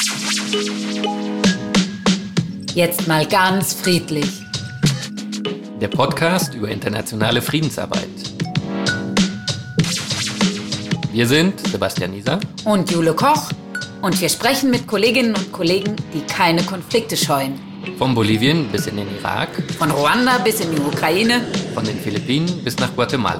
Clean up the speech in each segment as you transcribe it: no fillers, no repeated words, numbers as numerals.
Jetzt mal ganz friedlich. Der Podcast über internationale Friedensarbeit. Wir sind Sebastian Nieser Und Jule Koch. Und wir sprechen mit Kolleginnen und Kollegen, die keine Konflikte scheuen. von Bolivien bis in den Irak, Von Ruanda bis in die Ukraine. von den Philippinen bis nach Guatemala.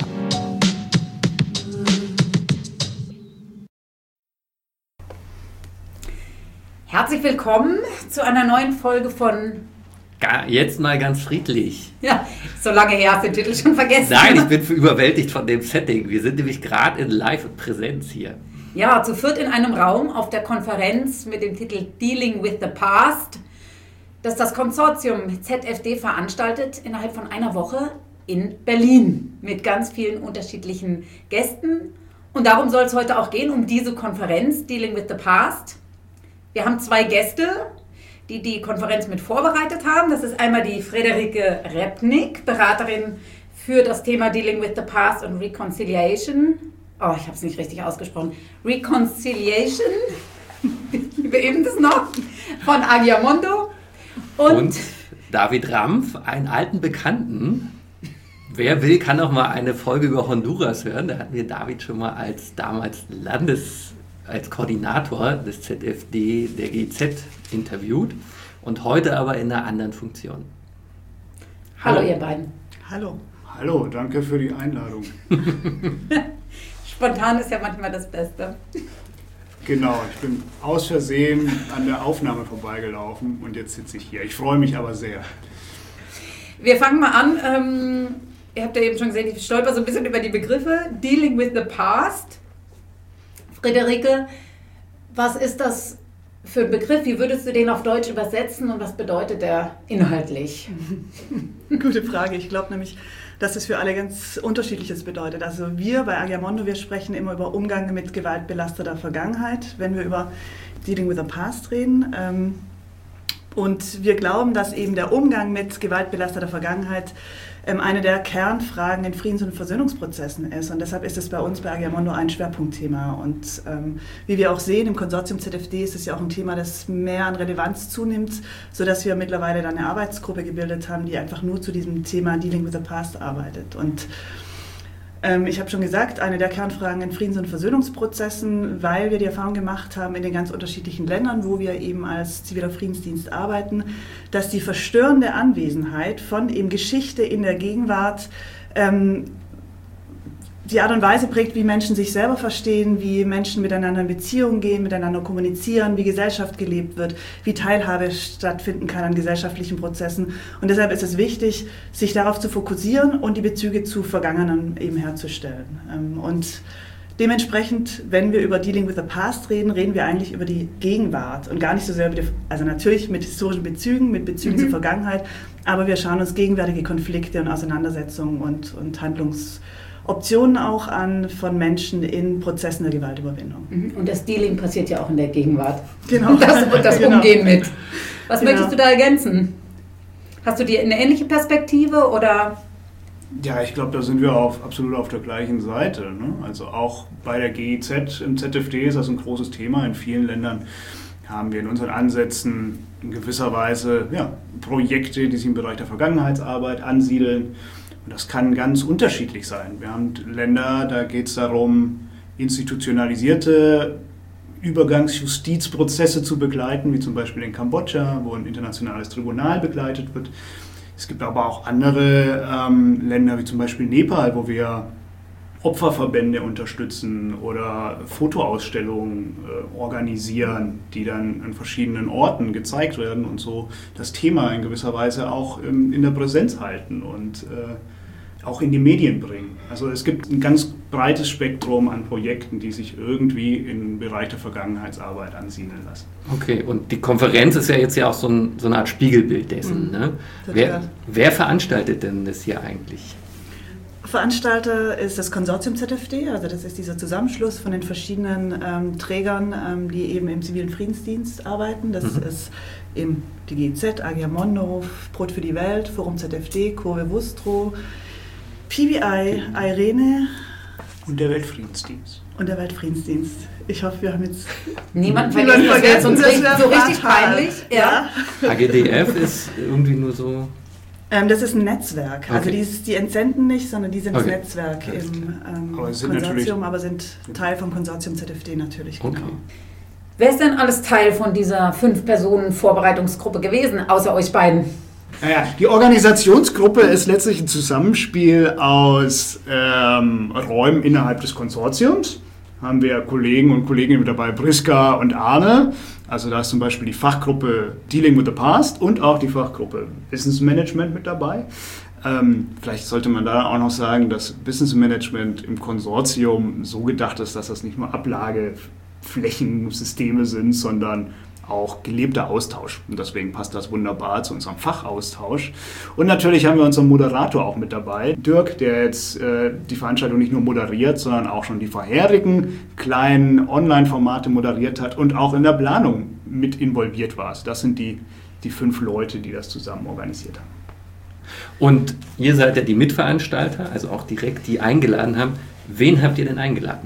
Herzlich willkommen zu einer neuen Folge von... Jetzt mal ganz friedlich. Ja, so lange her, hast du den Titel schon vergessen. Nein, ich bin überwältigt von dem Setting. Wir sind nämlich gerade in Live-Präsenz hier. Ja, zu viert in einem Raum auf der Konferenz mit dem Titel Dealing with the Past, das das Konsortium ZFD veranstaltet innerhalb von einer Woche in Berlin mit ganz vielen unterschiedlichen Gästen. Und darum soll es heute auch gehen, um diese Konferenz Dealing with the Past. Wir haben zwei Gäste, die die Konferenz mit vorbereitet haben. Das ist einmal die Friederike Repnick, Beraterin für das Thema Dealing with the Past und Reconciliation. Oh, ich habe es nicht richtig ausgesprochen. Reconciliation, wie eben das noch, von Agiamondo. Und David Rampf, einen alten Bekannten. Wer will, kann auch mal eine Folge über Honduras hören. Da hatten wir David schon mal als damals als Koordinator des ZFD der GIZ interviewt und heute aber in einer anderen Funktion. Hallo ihr beiden. Hallo. Hallo, danke für die Einladung. Spontan ist ja manchmal das Beste. Genau, ich bin aus Versehen an der Aufnahme vorbeigelaufen und jetzt sitze ich hier. Ich freue mich aber sehr. Wir fangen mal an. Ihr habt ja eben schon gesehen, ich stolper so ein bisschen über die Begriffe. Dealing with the Past. Friederike, was ist das für ein Begriff? Wie würdest du den auf Deutsch übersetzen und was bedeutet der inhaltlich? Gute Frage. Ich glaube nämlich, dass es für alle ganz Unterschiedliches bedeutet. Also wir bei Agiamondo, wir sprechen immer über Umgang mit gewaltbelasteter Vergangenheit, wenn wir über Dealing with the Past reden. Und wir glauben, dass eben der Umgang mit gewaltbelasteter Vergangenheit eine der Kernfragen in Friedens- und Versöhnungsprozessen ist. Und deshalb ist es bei uns bei Agiamondo ein Schwerpunktthema. Und wie wir auch sehen, im Konsortium ZFD ist es ja auch ein Thema, das mehr an Relevanz zunimmt, sodass wir mittlerweile dann eine Arbeitsgruppe gebildet haben, die einfach nur zu diesem Thema Dealing with the Past arbeitet. Und ich habe schon gesagt, eine der Kernfragen in Friedens- und Versöhnungsprozessen, weil wir die Erfahrung gemacht haben in den ganz unterschiedlichen Ländern, wo wir eben als ziviler Friedensdienst arbeiten, dass die verstörende Anwesenheit von eben Geschichte in der Gegenwart die Art und Weise prägt, wie Menschen sich selber verstehen, wie Menschen miteinander in Beziehungen gehen, miteinander kommunizieren, wie Gesellschaft gelebt wird, wie Teilhabe stattfinden kann an gesellschaftlichen Prozessen. Und deshalb ist es wichtig, sich darauf zu fokussieren und die Bezüge zu Vergangenen eben herzustellen. Und dementsprechend, wenn wir über Dealing with the Past reden, reden wir eigentlich über die Gegenwart und gar nicht so sehr über also natürlich mit historischen Bezügen, mit Bezügen zur Vergangenheit, aber wir schauen uns gegenwärtige Konflikte und Auseinandersetzungen und Handlungsoptionen auch an von Menschen in Prozessen der Gewaltüberwindung. Und das Dealing passiert ja auch in der Gegenwart. Genau. Und das Genau. Umgehen mit. Was Genau. möchtest du da ergänzen? Hast du dir eine ähnliche Perspektive oder? Ja, ich glaube, da sind wir absolut auf der gleichen Seite. Ne? Also auch bei der GIZ im ZFD ist das ein großes Thema. In vielen Ländern haben wir in unseren Ansätzen in gewisser Weise Projekte, die sich im Bereich der Vergangenheitsarbeit ansiedeln. Und das kann ganz unterschiedlich sein. Wir haben Länder, da geht es darum, institutionalisierte Übergangsjustizprozesse zu begleiten, wie zum Beispiel in Kambodscha, wo ein internationales Tribunal begleitet wird. Es gibt aber auch andere Länder, wie zum Beispiel Nepal, wo wir Opferverbände unterstützen oder Fotoausstellungen organisieren, die dann an verschiedenen Orten gezeigt werden und so das Thema in gewisser Weise auch in der Präsenz halten und auch in die Medien bringen. Also es gibt ein ganz breites Spektrum an Projekten, die sich irgendwie im Bereich der Vergangenheitsarbeit ansiedeln lassen. Okay, und die Konferenz ist ja jetzt auch so eine Art Spiegelbild dessen. Ne? Wer veranstaltet denn das hier eigentlich? Veranstalter ist das Konsortium ZFD, also das ist dieser Zusammenschluss von den verschiedenen Trägern, die eben im zivilen Friedensdienst arbeiten. Das ist eben die GIZ, Agiamondo, Brot für die Welt, Forum ZFD, Kurve Wustro, PBI, Irene, Und der Weltfriedensdienst. Ich hoffe, wir haben jetzt Niemand vergessen, das wäre sonst so richtig peinlich. Ja. AGDF ist irgendwie nur so... Das ist ein Netzwerk. Okay. Also die entsenden nicht, sondern die sind das Okay. Netzwerk im Aber sind Konsortium, aber sind Teil vom Konsortium ZFD natürlich. Genau. Okay. Wer ist denn alles Teil von dieser 5-Personen-Vorbereitungsgruppe gewesen, außer euch beiden? Naja, die Organisationsgruppe ist letztlich ein Zusammenspiel aus Räumen innerhalb des Konsortiums. Haben wir Kollegen und Kolleginnen mit dabei, Priska und Arne. Also da ist zum Beispiel die Fachgruppe Dealing with the Past und auch die Fachgruppe Business Management mit dabei. Vielleicht sollte man da auch noch sagen, dass Business Management im Konsortium so gedacht ist, dass das nicht nur Ablageflächensysteme sind, sondern auch gelebter Austausch. Und deswegen passt das wunderbar zu unserem Fachaustausch. Und natürlich haben wir unseren Moderator auch mit dabei, Dirk, der jetzt die Veranstaltung nicht nur moderiert, sondern auch schon die vorherigen kleinen Online-Formate moderiert hat und auch in der Planung mit involviert war. Also das sind die 5 Leute, die das zusammen organisiert haben. Und ihr seid ja die Mitveranstalter, also auch direkt die eingeladen haben. Wen habt ihr denn eingeladen?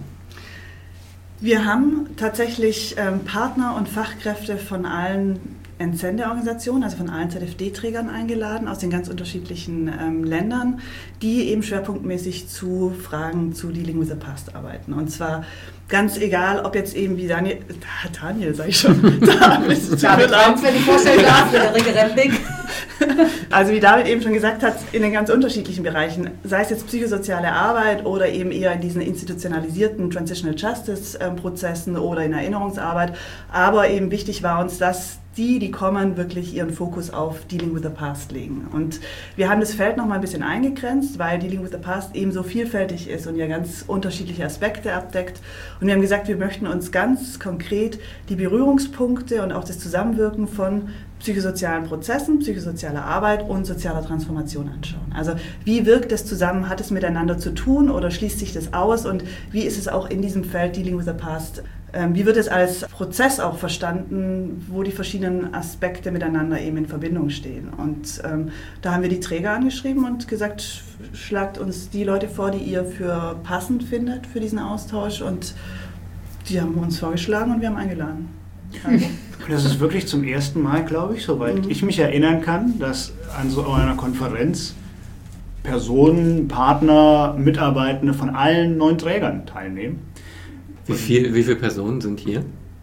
Wir haben tatsächlich Partner und Fachkräfte von allen Entsendeorganisationen, also von allen ZFD-Trägern eingeladen, aus den ganz unterschiedlichen Ländern, die eben schwerpunktmäßig zu Fragen zu Dealing with the Past arbeiten. Und zwar ganz egal, ob jetzt eben wie Daniel sag ich schon. David Rampf, wenn ich vorstellen darf, der Rikke Remping. Also wie David eben schon gesagt hat, in den ganz unterschiedlichen Bereichen, sei es jetzt psychosoziale Arbeit oder eben eher in diesen institutionalisierten Transitional Justice Prozessen oder in Erinnerungsarbeit. Aber eben wichtig war uns, dass die kommen, wirklich ihren Fokus auf Dealing with the Past legen. Und wir haben das Feld noch mal ein bisschen eingegrenzt, weil Dealing with the Past eben so vielfältig ist und ja ganz unterschiedliche Aspekte abdeckt. Und wir haben gesagt, wir möchten uns ganz konkret die Berührungspunkte und auch das Zusammenwirken von psychosozialen Prozessen, psychosozialer Arbeit und sozialer Transformation anschauen. Also wie wirkt das zusammen, hat es miteinander zu tun oder schließt sich das aus und wie ist es auch in diesem Feld Dealing with the Past, wie wird es als Prozess auch verstanden, wo die verschiedenen Aspekte miteinander eben in Verbindung stehen. Und da haben wir die Träger angeschrieben und gesagt, schlagt uns die Leute vor, die ihr für passend findet für diesen Austausch und die haben uns vorgeschlagen und wir haben eingeladen. Und das ist wirklich zum ersten Mal, glaube ich, soweit ich mich erinnern kann, dass an so einer Konferenz Personen, Partner, Mitarbeitende von allen 9 Trägern teilnehmen. Wie viele Personen sind hier?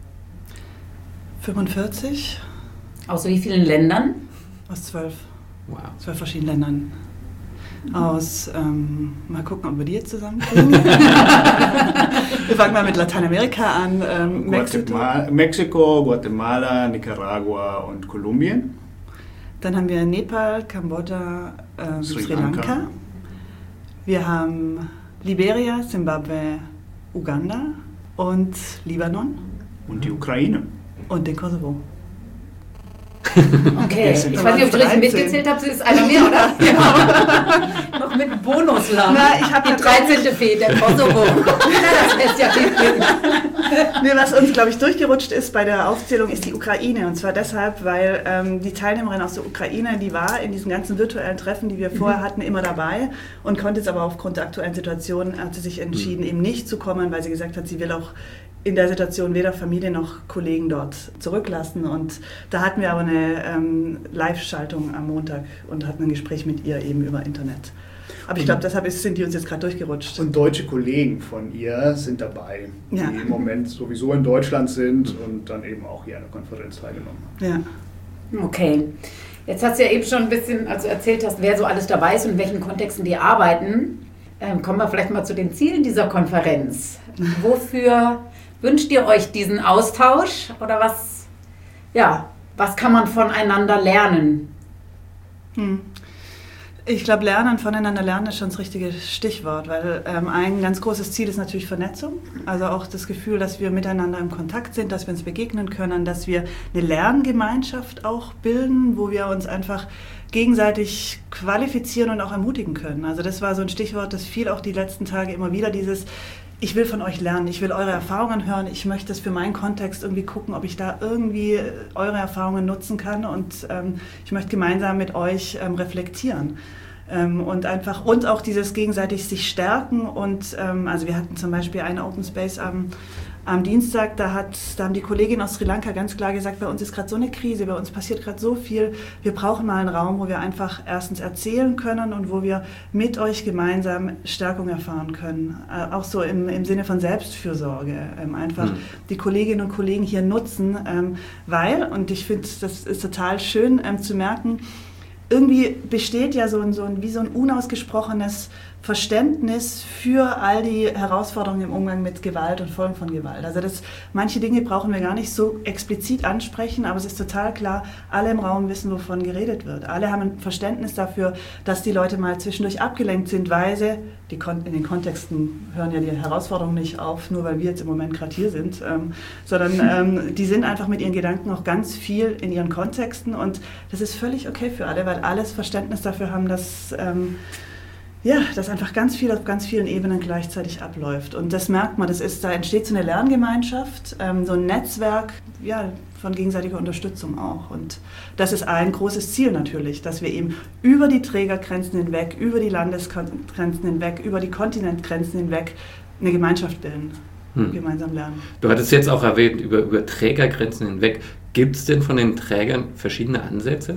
45 Aus wie vielen Ländern? aus 12. Wow. 12 verschiedenen Ländern. Aus, mal gucken, ob wir die jetzt zusammenkriegen. Wir fangen mal mit Lateinamerika an. Mexiko, Guatemala, Nicaragua und Kolumbien. Dann haben wir Nepal, Kambodscha, Sri Lanka. Wir haben Liberia, Zimbabwe, Uganda und Libanon. Und die Ukraine. Und den Kosovo. Okay, ich weiß nicht, ob ich richtig mitgezählt habe, es ist einer mehr, oder? Ja. Noch mit Bonusland. Ich habe die 13. Fee, der Kosovo. Das lässt ja viel Sinn. Nee, was uns, glaube ich, durchgerutscht ist bei der Aufzählung, ist die Ukraine. Und zwar deshalb, weil die Teilnehmerin aus der Ukraine, die war in diesen ganzen virtuellen Treffen, die wir vorher hatten, immer dabei und konnte jetzt aber aufgrund der aktuellen Situation, hat sie sich entschieden, eben nicht zu kommen, weil sie gesagt hat, sie will auch in der Situation weder Familie noch Kollegen dort zurücklassen. Und da hatten wir aber eine Live-Schaltung am Montag und hatten ein Gespräch mit ihr eben über Internet. Aber ich glaube, deshalb sind die uns jetzt gerade durchgerutscht. Und deutsche Kollegen von ihr sind dabei, die Ja. im Moment sowieso in Deutschland sind und dann eben auch hier an der Konferenz teilgenommen haben. Ja. Okay. Jetzt hast du ja eben schon ein bisschen, als du erzählt hast, wer so alles dabei ist und in welchen Kontexten die arbeiten. Kommen wir vielleicht mal zu den Zielen dieser Konferenz. Wofür wünscht ihr euch diesen Austausch oder was kann man voneinander lernen? Ich glaube, voneinander lernen ist schon das richtige Stichwort, weil ein ganz großes Ziel ist natürlich Vernetzung. Also auch das Gefühl, dass wir miteinander im Kontakt sind, dass wir uns begegnen können, dass wir eine Lerngemeinschaft auch bilden, wo wir uns einfach gegenseitig qualifizieren und auch ermutigen können. Also das war so ein Stichwort, das fiel auch die letzten Tage immer wieder, dieses ich will von euch lernen, ich will eure Erfahrungen hören, ich möchte das für meinen Kontext irgendwie gucken, ob ich da irgendwie eure Erfahrungen nutzen kann und ich möchte gemeinsam mit euch reflektieren. Und auch dieses gegenseitig sich stärken und also wir hatten zum Beispiel einen Open Space am Dienstag, da haben die Kolleginnen aus Sri Lanka ganz klar gesagt, bei uns ist gerade so eine Krise, bei uns passiert gerade so viel, wir brauchen mal einen Raum, wo wir einfach erstens erzählen können und wo wir mit euch gemeinsam Stärkung erfahren können. Auch so im Sinne von Selbstfürsorge. Einfach die Kolleginnen und Kollegen hier nutzen, weil, und ich finde, das ist total schön zu merken, irgendwie besteht ja so ein unausgesprochenes Verständnis für all die Herausforderungen im Umgang mit Gewalt und Folgen von Gewalt. Also manche Dinge brauchen wir gar nicht so explizit ansprechen, aber es ist total klar, alle im Raum wissen, wovon geredet wird. Alle haben ein Verständnis dafür, dass die Leute mal zwischendurch abgelenkt sind, weil sie, in den Kontexten hören ja die Herausforderungen nicht auf, nur weil wir jetzt im Moment gerade hier sind, sondern die sind einfach mit ihren Gedanken auch ganz viel in ihren Kontexten und das ist völlig okay für alle, weil alles Verständnis dafür haben, dass dass einfach ganz viel auf ganz vielen Ebenen gleichzeitig abläuft. Und das merkt man, da entsteht so eine Lerngemeinschaft, so ein Netzwerk von gegenseitiger Unterstützung auch. Und das ist ein großes Ziel natürlich, dass wir eben über die Trägergrenzen hinweg, über die Landesgrenzen hinweg, über die Kontinentgrenzen hinweg eine Gemeinschaft bilden, gemeinsam lernen. Du hattest jetzt auch erwähnt, über Trägergrenzen hinweg. Gibt es denn von den Trägern verschiedene Ansätze?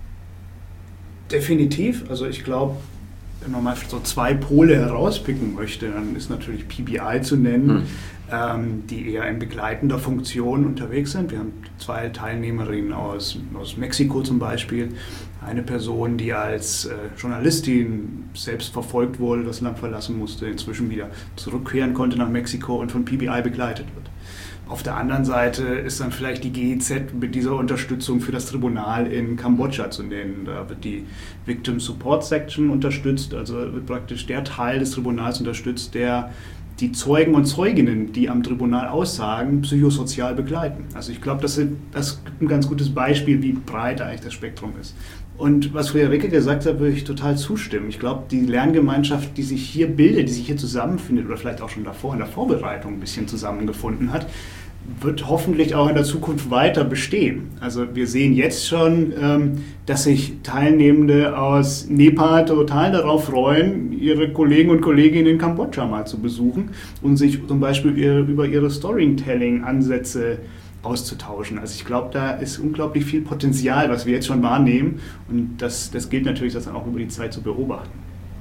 Definitiv. Also ich glaube, wenn man mal so 2 Pole herauspicken möchte, dann ist natürlich PBI zu nennen, die eher in begleitender Funktion unterwegs sind. Wir haben 2 Teilnehmerinnen aus Mexiko zum Beispiel. Eine Person, die als Journalistin selbst verfolgt wurde, das Land verlassen musste, inzwischen wieder zurückkehren konnte nach Mexiko und von PBI begleitet wird. Auf der anderen Seite ist dann vielleicht die GIZ mit dieser Unterstützung für das Tribunal in Kambodscha zu nennen. Da wird die Victim Support Section unterstützt, also wird praktisch der Teil des Tribunals unterstützt, der die Zeugen und Zeuginnen, die am Tribunal aussagen, psychosozial begleiten. Also ich glaube, das ist ein ganz gutes Beispiel, wie breit eigentlich das Spektrum ist. Und was Friederike gesagt hat, würde ich total zustimmen. Ich glaube, die Lerngemeinschaft, die sich hier bildet, die sich hier zusammenfindet oder vielleicht auch schon davor in der Vorbereitung ein bisschen zusammengefunden hat, wird hoffentlich auch in der Zukunft weiter bestehen. Also wir sehen jetzt schon, dass sich Teilnehmende aus Nepal total darauf freuen, ihre Kollegen und Kolleginnen in Kambodscha mal zu besuchen und sich zum Beispiel über ihre Storytelling-Ansätze auszutauschen. Also ich glaube, da ist unglaublich viel Potenzial, was wir jetzt schon wahrnehmen und das gilt natürlich, das dann auch über die Zeit zu beobachten.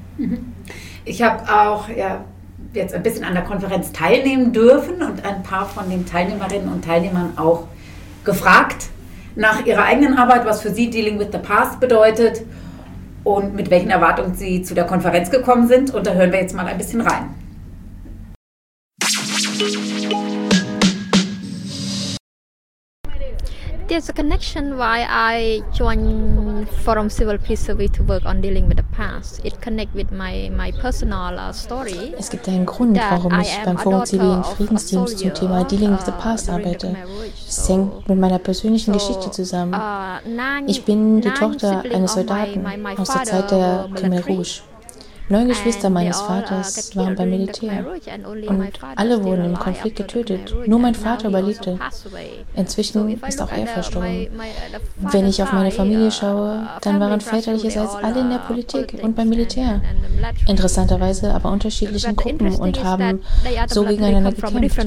Ich habe auch jetzt ein bisschen an der Konferenz teilnehmen dürfen und ein paar von den Teilnehmerinnen und Teilnehmern auch gefragt nach ihrer eigenen Arbeit, was für sie Dealing with the Past bedeutet und mit welchen Erwartungen sie zu der Konferenz gekommen sind. Und da hören wir jetzt mal ein bisschen rein. There's a connection why I joined Forum Civil Peace Survey to work on dealing with the past. It connect with my personal story. Es gibt einen Grund, warum ich beim Forum Zivilen Friedensdienst zum Thema Dealing with the Past arbeite. Es hängt mit meiner persönlichen Geschichte zusammen. Ich bin die Tochter eines Soldaten aus der Zeit der Khmer Rouge. 9 Geschwister meines Vaters waren beim Militär und alle wurden im Konflikt getötet. Nur mein Vater überlebte. Inzwischen ist auch er verstorben. Wenn ich auf meine Familie schaue, dann waren väterlicherseits alle in der Politik und beim Militär. Interessanterweise aber unterschiedlichen Gruppen und haben so gegeneinander gekämpft.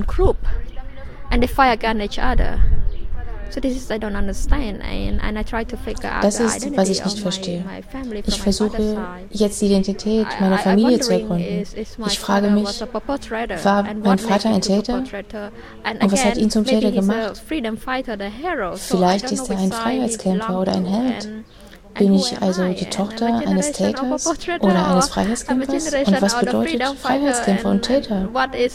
Das ist, was ich nicht verstehe. Ich versuche, jetzt die Identität meiner Familie zu ergründen. Ich frage mich, war mein Vater ein Täter? Und was hat ihn zum Täter gemacht? Vielleicht ist er ein Freiheitskämpfer oder ein Held. Bin ich also die Tochter eines Täters oder eines Freiheitskämpfers? Und was bedeutet Freiheitskämpfer und Täter?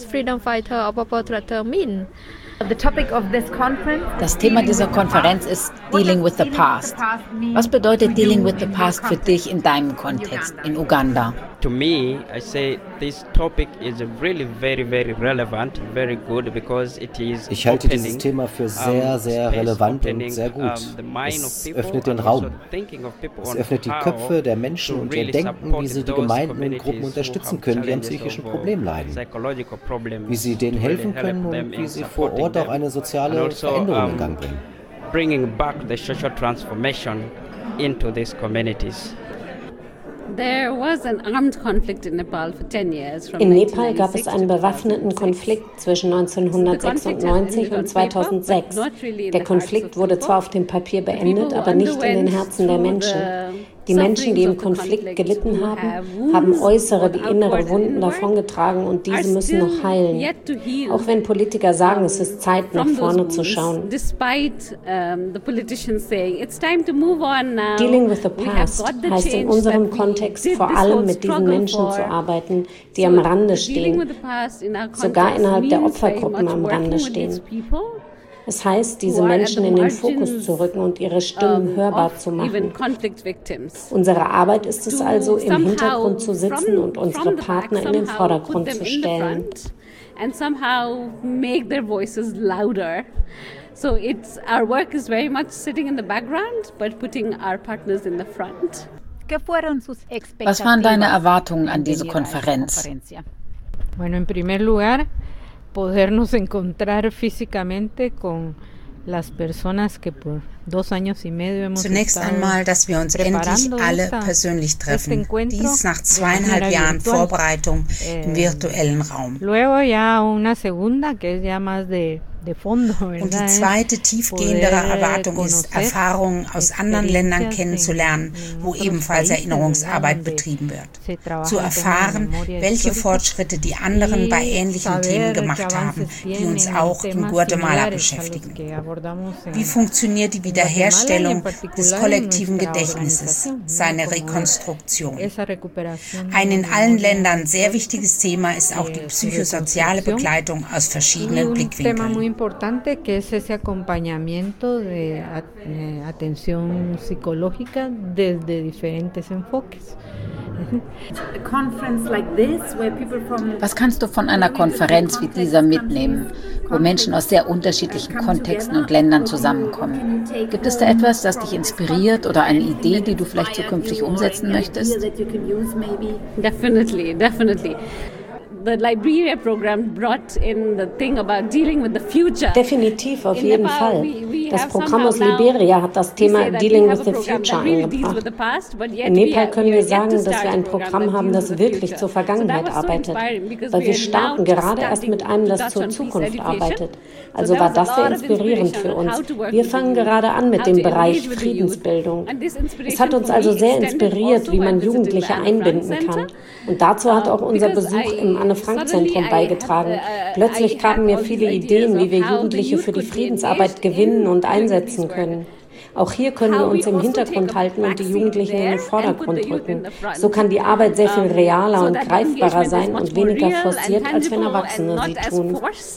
Das Thema dieser Konferenz ist Dealing with the Past. Was bedeutet Dealing with the Past für dich in deinem Kontext in Uganda? To me, I say this topic is really very, very relevant, very good, because it is. Ich halte dieses Thema für sehr, sehr relevant und sehr gut. Es öffnet den Raum. Es öffnet die Köpfe der Menschen und ihr Denken, wie sie die Gemeinden und Gruppen unterstützen können, die an psychischen Problemen leiden. Wie sie denen helfen können und wie sie vor Ort auch eine soziale Veränderung in Gang bringen. Bringing back the social transformation into these communities. In Nepal gab es einen bewaffneten Konflikt zwischen 1996 und 2006. Der Konflikt wurde zwar auf dem Papier beendet, aber nicht in den Herzen der Menschen. Die Menschen, die im Konflikt gelitten haben, haben äußere wie innere Wunden davongetragen und diese müssen noch heilen. Auch wenn Politiker sagen, es ist Zeit, nach vorne zu schauen. Dealing with the Past heißt in unserem Kontext vor allem mit diesen Menschen zu arbeiten, die am Rande stehen, sogar innerhalb der Opfergruppen am Rande stehen. Es heißt, diese Menschen in den Fokus zu rücken und ihre Stimmen hörbar zu machen. Unsere Arbeit ist es also, im Hintergrund zu sitzen und unsere Partner in den Vordergrund zu stellen. So our work is very much sitting in the background, but putting our partners in the front. Was waren deine Erwartungen an diese Konferenz? Bueno, en primer lugar, podernos encontrar físicamente con las personas que por 2 años y medio hemos Zunächst einmal, dass wir uns endlich alle persönlich treffen. Dies nach 2,5 Jahren Vorbereitung im virtuellen Raum. Luego ya una segunda, que es ya más de fondo, und die zweite, tiefgehendere Erwartung ist, Erfahrungen aus anderen Ländern kennenzulernen, wo ebenfalls Erinnerungsarbeit betrieben wird. Zu erfahren, welche Fortschritte die anderen bei ähnlichen Themen gemacht haben, die uns auch in Guatemala beschäftigen. Wie funktioniert die Wiederherstellung des kollektiven Gedächtnisses, seine Rekonstruktion? Ein in allen Ländern sehr wichtiges Thema ist auch die psychosoziale Begleitung aus verschiedenen Blickwinkeln. Importante que es ese acompañamiento de atención psicológica desde diferentes enfoques. Was kannst du von einer Konferenz wie dieser mitnehmen, wo Menschen aus sehr unterschiedlichen Kontexten und Ländern zusammenkommen? Gibt es da etwas, das dich inspiriert oder eine Idee, die du vielleicht zukünftig umsetzen möchtest? Definitely. The Liberia program brought in the thing about dealing with the future. Definitiv, auf jeden Fall. Das Programm aus Liberia hat das Thema Dealing with the Future eingebracht. In Nepal können wir sagen, dass wir ein Programm haben, das wirklich zur Vergangenheit arbeitet. Weil wir starten gerade erst mit einem, das zur Zukunft arbeitet. Also war das sehr inspirierend für uns. Wir fangen gerade an mit dem Bereich Friedensbildung. Es hat uns also sehr inspiriert, wie man Jugendliche einbinden kann. Und dazu hat auch unser Besuch im Anne-Frank-Zentrum beigetragen. Plötzlich kamen mir viele Ideen, wie wir Jugendliche für die Friedensarbeit gewinnen und einsetzen können. Auch hier können wir uns im Hintergrund halten und die Jugendlichen in den Vordergrund rücken. So kann die Arbeit sehr viel realer und greifbarer sein und weniger forciert, als wenn Erwachsene sie tun.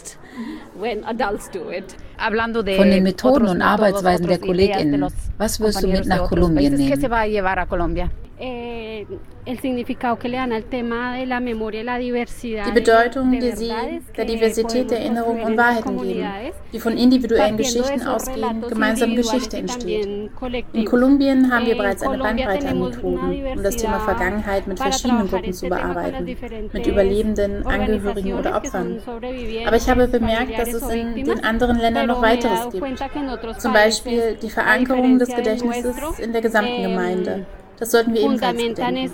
Von den Methoden und Arbeitsweisen der KollegInnen, was wirst du mit nach Kolumbien nehmen? Die Bedeutung, die sie der Diversität der Erinnerung und Wahrheiten geben, die von individuellen Geschichten ausgehen, gemeinsam Geschichte entsteht. In Kolumbien haben wir bereits eine Bandbreite an Methoden, um das Thema Vergangenheit mit verschiedenen Gruppen zu bearbeiten, mit Überlebenden, Angehörigen oder Opfern. Aber ich habe bemerkt, dass es in den anderen Ländern noch weiteres gibt. Zum Beispiel die Verankerung des Gedächtnisses in der gesamten Gemeinde. Das sollten wir ebenfalls bedenken.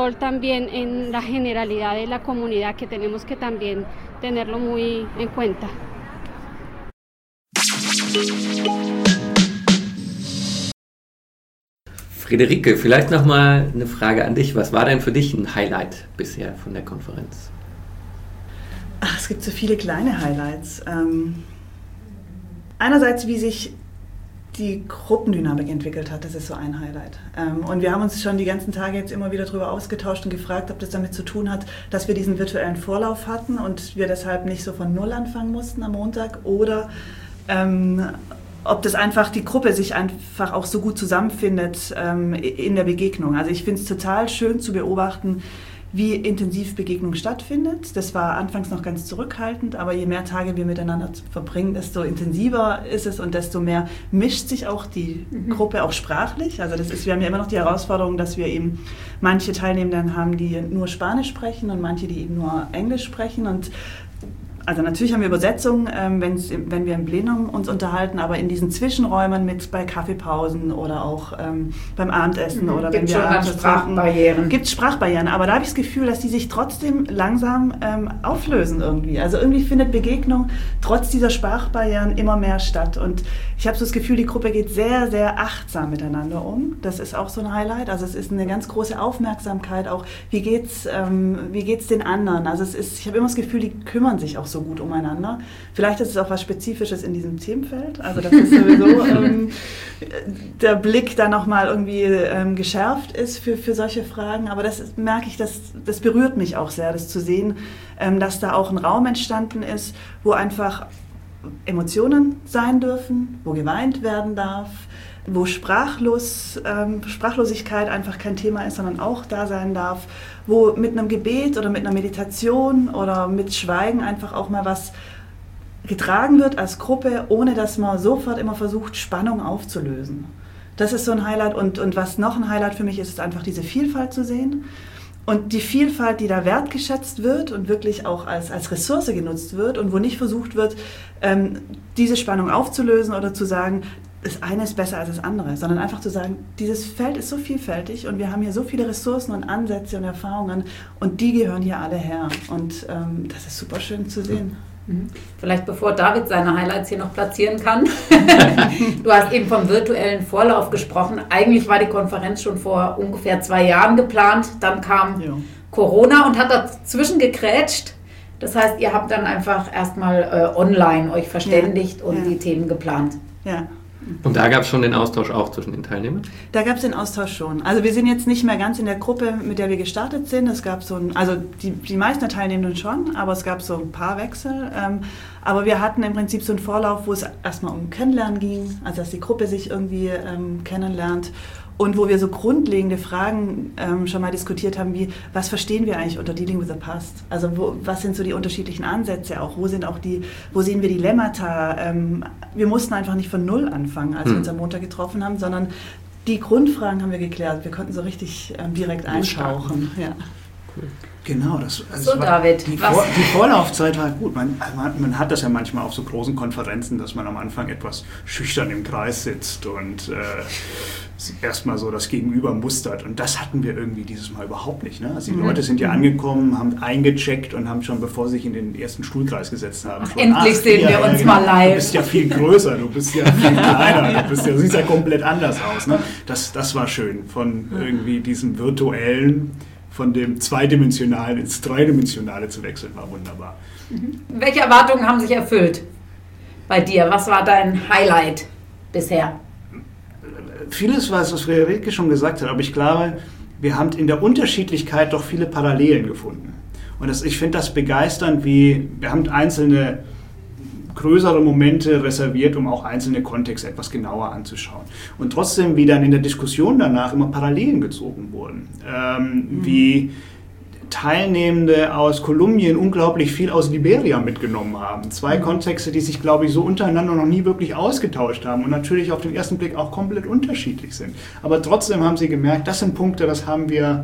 Friederike, vielleicht noch mal eine Frage an dich. Was war denn für dich ein Highlight bisher von der Konferenz? Ach, es gibt so viele kleine Highlights. Einerseits, wie sich die Gruppendynamik entwickelt hat, das ist so ein Highlight. Und wir haben uns schon die ganzen Tage jetzt immer wieder darüber ausgetauscht und gefragt, ob das damit zu tun hat, dass wir diesen virtuellen Vorlauf hatten und wir deshalb nicht so von Null anfangen mussten am Montag oder ob das einfach die Gruppe sich einfach auch so gut zusammenfindet in der Begegnung. Also ich finde es total schön zu beobachten, wie intensiv Begegnung stattfindet. Das war anfangs noch ganz zurückhaltend, aber je mehr Tage wir miteinander verbringen, desto intensiver ist es und desto mehr mischt sich auch die Gruppe auch sprachlich. Also wir haben ja immer noch die Herausforderung, dass wir eben manche Teilnehmenden haben, die nur Spanisch sprechen und manche, die eben nur Englisch sprechen und also natürlich haben wir Übersetzung, wenn wir im Plenum uns unterhalten, aber in diesen Zwischenräumen bei Kaffeepausen oder auch beim Abendessen oder wenn wir abends Sprachbarrieren. Gibt es Sprachbarrieren, aber da habe ich das Gefühl, dass die sich trotzdem langsam auflösen irgendwie. Also irgendwie findet Begegnung trotz dieser Sprachbarrieren immer mehr statt. Und ich habe so das Gefühl, die Gruppe geht sehr, sehr achtsam miteinander um. Das ist auch so ein Highlight. Also es ist eine ganz große Aufmerksamkeit auch, wie geht's den anderen. Also ich habe immer das Gefühl, die kümmern sich auch so gut umeinander. Vielleicht ist es auch was Spezifisches in diesem Themenfeld. Also das ist sowieso der Blick da nochmal irgendwie geschärft ist für solche Fragen. Aber das merke ich, das berührt mich auch sehr, das zu sehen, dass da auch ein Raum entstanden ist, wo einfach Emotionen sein dürfen, wo geweint werden darf, wo Sprachlosigkeit einfach kein Thema ist, sondern auch da sein darf, wo mit einem Gebet oder mit einer Meditation oder mit Schweigen einfach auch mal was getragen wird als Gruppe, ohne dass man sofort immer versucht, Spannung aufzulösen. Das ist so ein Highlight und was noch ein Highlight für mich ist einfach diese Vielfalt zu sehen. Und die Vielfalt, die da wertgeschätzt wird und wirklich auch als Ressource genutzt wird und wo nicht versucht wird, diese Spannung aufzulösen oder zu sagen, das eine ist besser als das andere, sondern einfach zu sagen, dieses Feld ist so vielfältig und wir haben hier so viele Ressourcen und Ansätze und Erfahrungen und die gehören hier alle her. Und das ist super schön zu sehen. Vielleicht bevor David seine Highlights hier noch platzieren kann. Du hast eben vom virtuellen Vorlauf gesprochen. Eigentlich war die Konferenz schon vor ungefähr 2 Jahren geplant. Dann kam Corona und hat dazwischen gegrätscht. Das heißt, ihr habt dann einfach erstmal online euch verständigt und die Themen geplant. Ja. Und da gab es schon den Austausch auch zwischen den Teilnehmern? Da gab es den Austausch schon. Also wir sind jetzt nicht mehr ganz in der Gruppe, mit der wir gestartet sind. Es gab die meisten der Teilnehmenden schon, aber es gab so ein paar Wechsel. Aber wir hatten im Prinzip so einen Vorlauf, wo es erstmal um Kennenlernen ging, also dass die Gruppe sich irgendwie kennenlernt. Und wo wir so grundlegende Fragen schon mal diskutiert haben, wie, was verstehen wir eigentlich unter Dealing with the Past? Also was sind so die unterschiedlichen Ansätze auch? Wo sehen wir Dilemmata? Wir mussten einfach nicht von Null anfangen, als wir uns am Montag getroffen haben, sondern die Grundfragen haben wir geklärt. Wir konnten so richtig direkt eintauchen. Ja. Cool. Genau, David. Die Vorlaufzeit war gut. Man hat das ja manchmal auf so großen Konferenzen, dass man am Anfang etwas schüchtern im Kreis sitzt und erstmal so das Gegenüber mustert. Und das hatten wir irgendwie dieses Mal überhaupt nicht. Ne? Also die Leute sind ja angekommen, haben eingecheckt und haben schon, bevor sie sich in den ersten Stuhlkreis gesetzt haben, endlich sehen wir uns mal live. Du bist ja viel größer, du bist ja viel kleiner, du siehst ja komplett anders aus. Ne? Das war schön, von irgendwie diesem virtuellen, von dem Zweidimensionalen ins Dreidimensionale zu wechseln, war wunderbar. Welche Erwartungen haben sich erfüllt bei dir? Was war dein Highlight bisher? Vieles, was Friederike schon gesagt hat, aber ich glaube, wir haben in der Unterschiedlichkeit doch viele Parallelen gefunden. Und ich finde das begeisternd, wir haben einzelne größere Momente reserviert, um auch einzelne Kontexte etwas genauer anzuschauen. Und trotzdem, wie dann in der Diskussion danach immer Parallelen gezogen wurden. Wie Teilnehmende aus Kolumbien unglaublich viel aus Liberia mitgenommen haben. 2 Kontexte, die sich, glaube ich, so untereinander noch nie wirklich ausgetauscht haben und natürlich auf den ersten Blick auch komplett unterschiedlich sind. Aber trotzdem haben sie gemerkt, das sind Punkte, das haben wir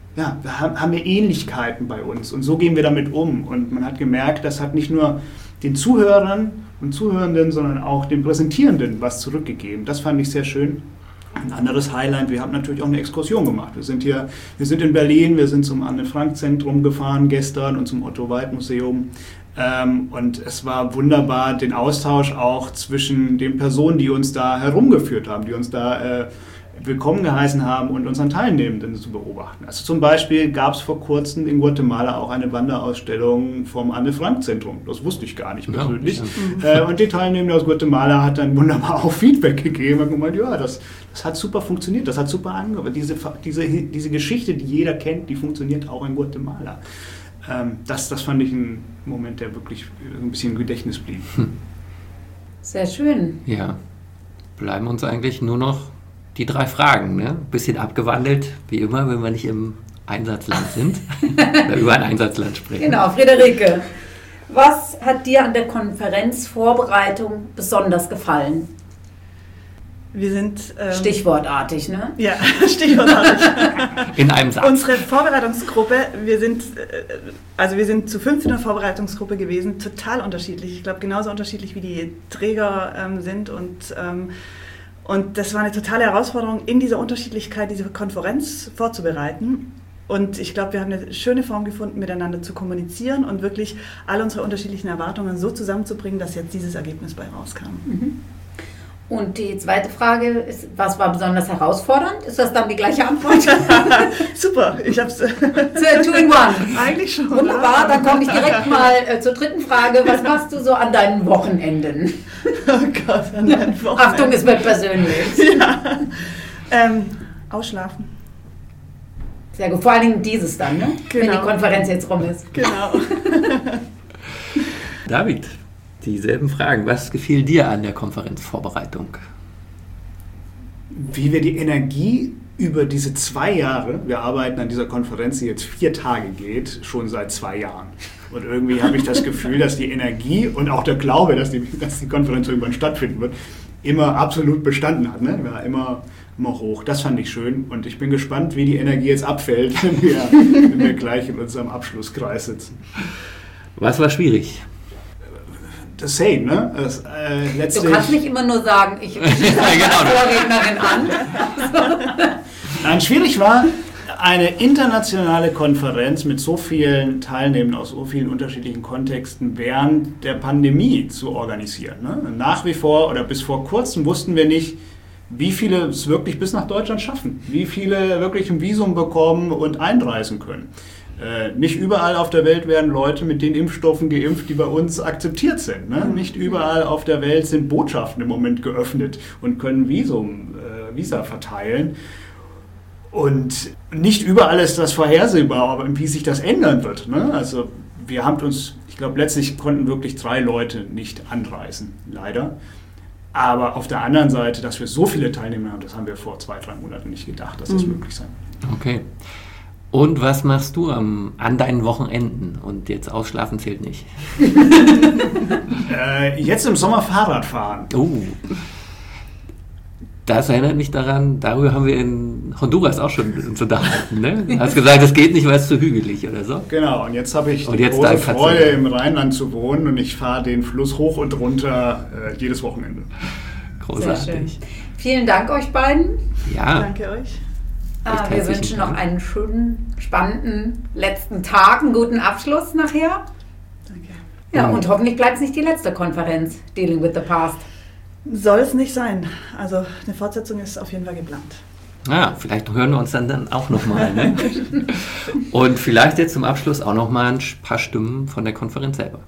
Ähnlichkeiten bei uns und so gehen wir damit um. Und man hat gemerkt, das hat nicht nur den Zuhörern und Zuhörenden, sondern auch den Präsentierenden was zurückgegeben. Das fand ich sehr schön. Ein anderes Highlight, wir haben natürlich auch eine Exkursion gemacht. Wir sind in Berlin, wir sind zum Anne-Frank-Zentrum gefahren gestern und zum Otto-Weid-Museum. Und es war wunderbar, den Austausch auch zwischen den Personen, die uns da herumgeführt haben, die uns da willkommen geheißen haben und unseren Teilnehmenden zu beobachten. Also zum Beispiel gab es vor kurzem in Guatemala auch eine Wanderausstellung vom Anne-Frank-Zentrum. Das wusste ich gar nicht persönlich. Ja. Und die Teilnehmende aus Guatemala hat dann wunderbar auch Feedback gegeben und gemeint, ja, das hat super funktioniert, das hat super angehört. Diese Geschichte, die jeder kennt, die funktioniert auch in Guatemala. Das fand ich ein Moment, der wirklich ein bisschen im Gedächtnis blieb. Sehr schön. Ja, bleiben uns eigentlich nur noch die 3 Fragen, ne? Ein bisschen abgewandelt, wie immer, wenn wir nicht im Einsatzland sind oder über ein Einsatzland sprechen. Genau, Friederike, was hat dir an der Konferenzvorbereitung besonders gefallen? Wir sind... stichwortartig, ne? Ja, stichwortartig. In einem Satz. Unsere Vorbereitungsgruppe, wir sind zu 5 in der Vorbereitungsgruppe gewesen, total unterschiedlich. Ich glaube, genauso unterschiedlich wie die Träger sind. Und das war eine totale Herausforderung, in dieser Unterschiedlichkeit diese Konferenz vorzubereiten. Und ich glaube, wir haben eine schöne Form gefunden, miteinander zu kommunizieren und wirklich alle unsere unterschiedlichen Erwartungen so zusammenzubringen, dass jetzt dieses Ergebnis bei rauskam. Mhm. Und die zweite Frage ist, was war besonders herausfordernd? Ist das dann die gleiche Antwort? Super, ich habe es... 2 in 1. Eigentlich schon. Wunderbar, dann komme ich direkt mal zur dritten Frage. Was machst du so an deinen Wochenenden? Oh Gott, an meinen Wochenenden. Achtung, es wird persönlich. Ja. Ausschlafen. Sehr gut, vor allen Dingen dieses dann, ne? Genau. Wenn die Konferenz jetzt rum ist. Genau. David, dieselben Fragen. Was gefiel dir an der Konferenzvorbereitung? Wie wir die Energie über diese 2 Jahre, wir arbeiten an dieser Konferenz, die jetzt 4 Tage geht, schon seit 2 Jahren. Und irgendwie habe ich das Gefühl, dass die Energie und auch der Glaube, dass die Konferenz irgendwann stattfinden wird, immer absolut bestanden hat. Ne? War immer hoch. Das fand ich schön. Und ich bin gespannt, wie die Energie jetzt abfällt, wenn wir gleich in unserem Abschlusskreis sitzen. Was war schwierig? Das Same, ne? Du kannst nicht immer nur sagen, ich rufe Vorrednerin an. Nein, schwierig war, eine internationale Konferenz mit so vielen Teilnehmern aus so vielen unterschiedlichen Kontexten während der Pandemie zu organisieren. Ne? Nach wie vor oder bis vor kurzem wussten wir nicht, wie viele es wirklich bis nach Deutschland schaffen, wie viele wirklich ein Visum bekommen und einreisen können. Nicht überall auf der Welt werden Leute mit den Impfstoffen geimpft, die bei uns akzeptiert sind. Ne? Nicht überall auf der Welt sind Botschaften im Moment geöffnet und können Visa verteilen. Und nicht überall ist das vorhersehbar, wie sich das ändern wird. Ne? Also wir haben uns, ich glaube, letztlich konnten wirklich 3 Leute nicht anreisen, leider. Aber auf der anderen Seite, dass wir so viele Teilnehmer haben, das haben wir vor 2-3 Monaten nicht gedacht, dass das möglich sein wird. Okay. Und was machst du an deinen Wochenenden? Und jetzt ausschlafen zählt nicht. Jetzt im Sommer Fahrrad fahren. Das erinnert mich daran, darüber haben wir in Honduras auch schon uns unterhalten. Ne? Du hast gesagt, es geht nicht, weil es zu hügelig oder so. Genau, und jetzt habe ich die große Freude, im Rheinland zu wohnen und ich fahre den Fluss hoch und runter jedes Wochenende. Großartig. Vielen Dank euch beiden. Ja. Danke euch. Wir wünschen noch einen schönen, spannenden letzten Tag, einen guten Abschluss nachher. Danke. Ja, und hoffentlich bleibt es nicht die letzte Konferenz, Dealing with the Past. Soll es nicht sein. Also eine Fortsetzung ist auf jeden Fall geplant. Ja, vielleicht hören wir uns dann auch nochmal. Ne? Und vielleicht jetzt zum Abschluss auch nochmal ein paar Stimmen von der Konferenz selber.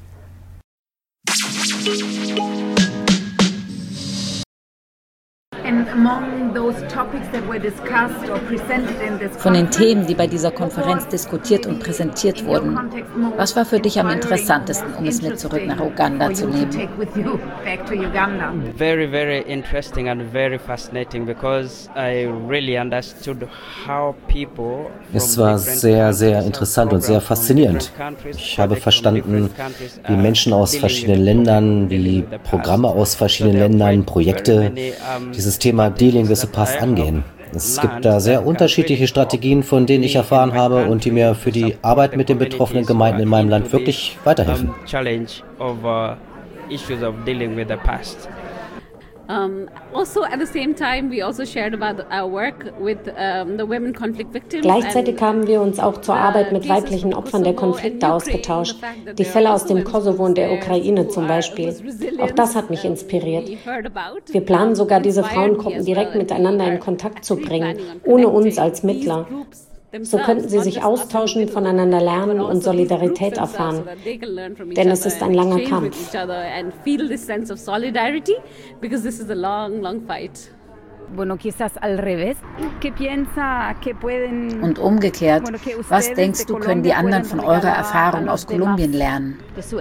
Von den Themen, die bei dieser Konferenz diskutiert und präsentiert wurden, was war für dich am interessantesten, um es mit zurück nach Uganda zu nehmen? Very, very interesting and very fascinating because I really understood how people. Es war sehr, sehr interessant und sehr faszinierend. Ich habe verstanden, wie Menschen aus verschiedenen Ländern, wie Programme aus verschiedenen Ländern, Projekte, dieses Thema Dealing with the Past angehen. Es gibt da sehr unterschiedliche Strategien, von denen ich erfahren habe und die mir für die Arbeit mit den betroffenen Gemeinden in meinem Land wirklich weiterhelfen. Gleichzeitig haben wir uns auch zur Arbeit mit weiblichen Opfern der Konflikte ausgetauscht. Die Fälle aus dem Kosovo und der Ukraine zum Beispiel. Auch das hat mich inspiriert. Wir planen sogar, diese Frauengruppen direkt miteinander in Kontakt zu bringen, ohne uns als Mittler. So könnten sie sich austauschen, voneinander lernen und Solidarität erfahren. Denn es ist ein langer Kampf. Und umgekehrt, was denkst du, können die anderen von eurer Erfahrung aus Kolumbien lernen?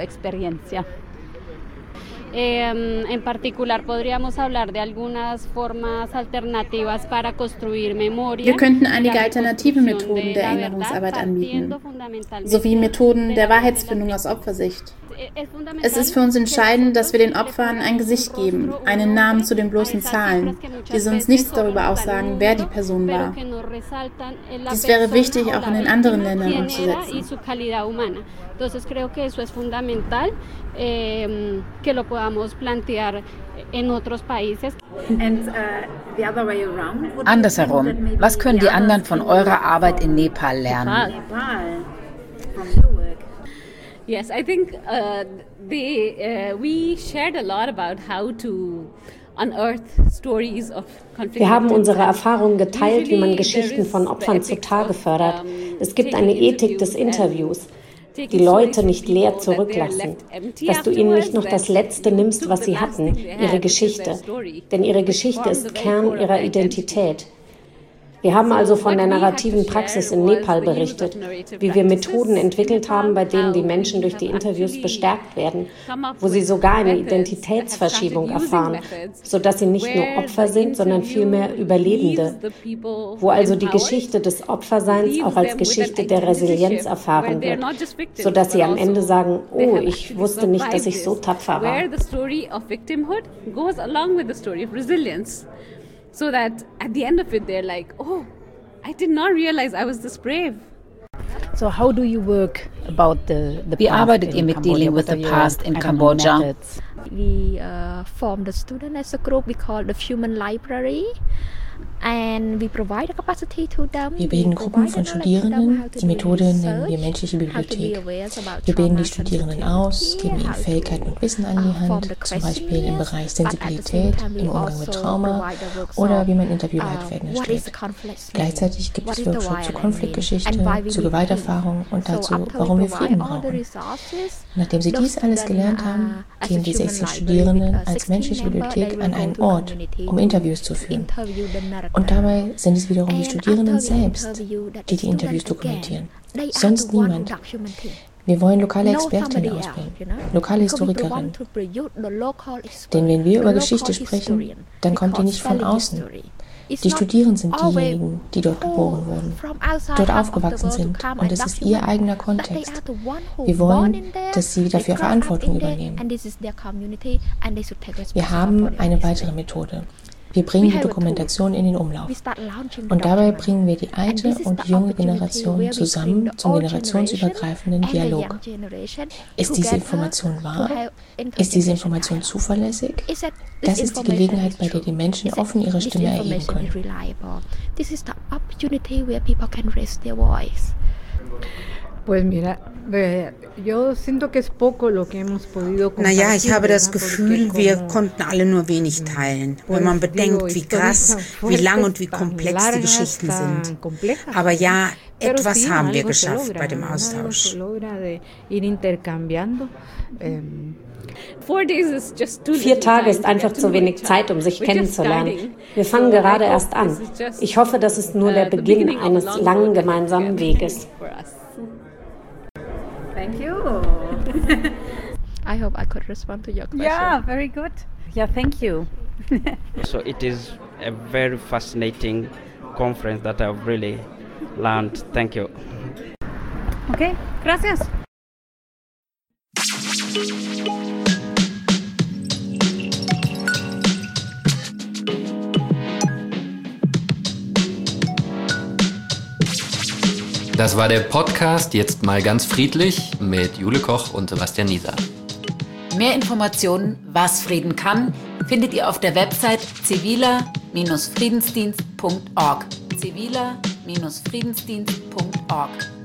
En particular podríamos hablar de algunas formas alternativas para construir memoria. Wir könnten einige alternative Methoden der Erinnerungsarbeit anbieten, sowie Methoden der Wahrheitsfindung aus Opfersicht. Es ist für uns entscheidend, dass wir den Opfern ein Gesicht geben, einen Namen zu den bloßen Zahlen, die uns nichts darüber aussagen, wer die Person war. Dies wäre wichtig, auch in den anderen Ländern umzusetzen. Entonces creo que eso es fundamental, que lo podamos plantear en otros países. Andersherum, was können die anderen von eurer Arbeit in Nepal lernen? Yes, I think we shared a lot about how to unearth stories of conflict. Wir haben unsere Erfahrungen geteilt, wie man Geschichten von Opfern zutage fördert. Es gibt eine Ethik des Interviews. Die Leute nicht leer zurücklassen, dass du ihnen nicht noch das Letzte nimmst, was sie hatten, ihre Geschichte. Denn ihre Geschichte ist Kern ihrer Identität. Wir haben also von der narrativen Praxis in Nepal berichtet, wie wir Methoden entwickelt haben, bei denen die Menschen durch die Interviews bestärkt werden, wo sie sogar eine Identitätsverschiebung erfahren, sodass sie nicht nur Opfer sind, sondern vielmehr Überlebende, wo also die Geschichte des Opferseins auch als Geschichte der Resilienz erfahren wird, sodass sie am Ende sagen, oh, ich wusste nicht, dass ich so tapfer war. So that at the end of it, they're like, oh, I did not realize I was this brave. So how do you work about the Wie arbeitet ihr mit Dealing with the Past in Kambodscha? We formed the student as a group we call the Human Library. Wir bilden Gruppen von Studierenden. Die Methode nennen wir menschliche Bibliothek. Wir bilden die Studierenden aus, geben ihnen Fähigkeiten und Wissen an die Hand, zum Beispiel im Bereich Sensibilität, im Umgang mit Trauma oder wie man Interviewleitfäden erstellt. Gleichzeitig gibt es Workshops zur Konfliktgeschichte, zur Gewalterfahrung und dazu, warum wir Frieden brauchen. Nachdem sie dies alles gelernt haben, gehen die 16 Studierenden als menschliche Bibliothek an einen Ort, um Interviews zu führen. Und dabei sind es wiederum die Studierenden selbst, die die Interviews dokumentieren. Sonst niemand. Wir wollen lokale Expertinnen ausbilden, lokale Historikerinnen. Denn wenn wir über Geschichte sprechen, dann kommt die nicht von außen. Die Studierenden sind diejenigen, die dort geboren wurden, dort aufgewachsen sind und es ist ihr eigener Kontext. Wir wollen, dass sie dafür Verantwortung übernehmen. Wir haben eine weitere Methode. Wir bringen die Dokumentation in den Umlauf. Und dabei bringen wir die alte und junge Generation zusammen zum generationsübergreifenden Dialog. Ist diese Information wahr? Ist diese Information zuverlässig? Das ist die Gelegenheit, bei der die Menschen offen ihre Stimme erheben können. Naja, ich habe das Gefühl, wir konnten alle nur wenig teilen, wenn man bedenkt, wie krass, wie lang und wie komplex die Geschichten sind. Aber ja, etwas haben wir geschafft bei dem Austausch. 4 Tage ist einfach zu wenig Zeit, um sich kennenzulernen. Wir fangen gerade erst an. Ich hoffe, das ist nur der Beginn eines langen gemeinsamen Weges. Thank you. I hope I could respond to your question. Yeah, very good. Yeah, thank you. So it is a very fascinating conference that I've really learned. Thank you. Okay, gracias. Das war der Podcast Jetzt mal ganz friedlich mit Jule Koch und Sebastian Nieser. Mehr Informationen, was Frieden kann, findet ihr auf der Website ziviler-friedensdienst.org. ziviler-friedensdienst.org